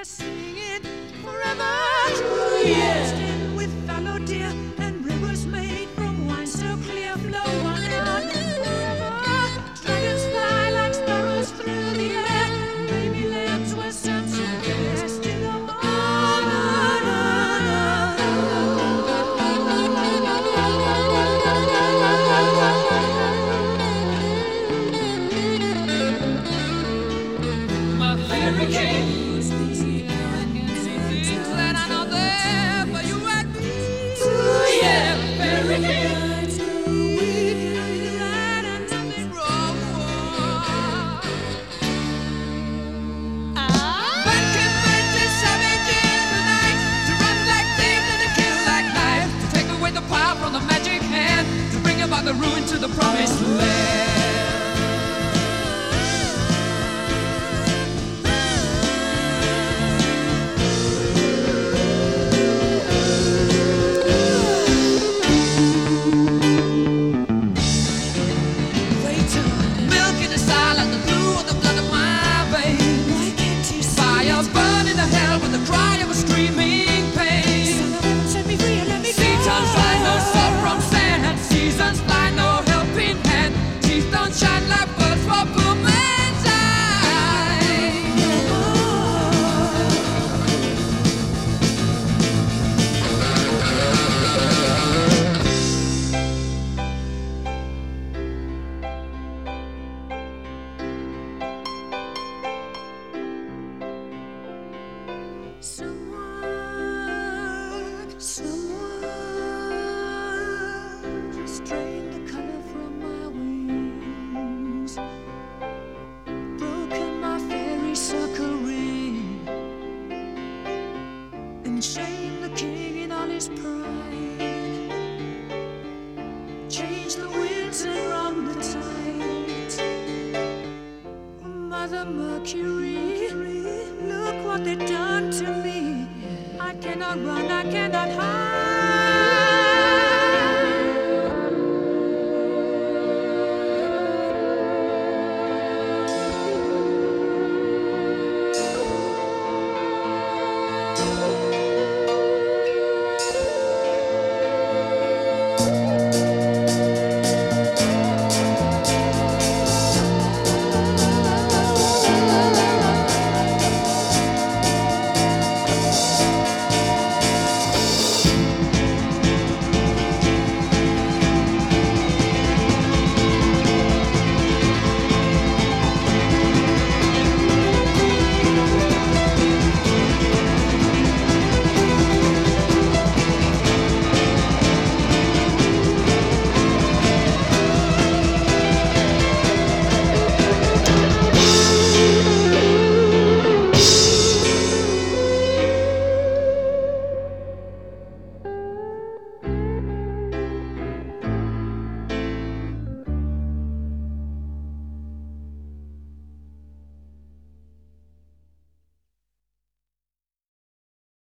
they're singing forever through years. With fallow deer and rivers made from wine so clear flow on and forever. Dragons fly like sparrows through the air. Baby lambs were sent to rest in the my fairy king. Glad I know there for you at me. Yeah, fairy king. Right and nothing wrong. But converted savage in the night to run like thieves and to kill like knives, to take away the power from the magic hand, to bring about the ruin to the promised land. Someone just drained the color from my wings, broken my fairy circle ring, and shamed the king in all his pride. Changed the winds and wrong the tides. Mother Mercury, look what they've done to me. I cannot run, I cannot hide.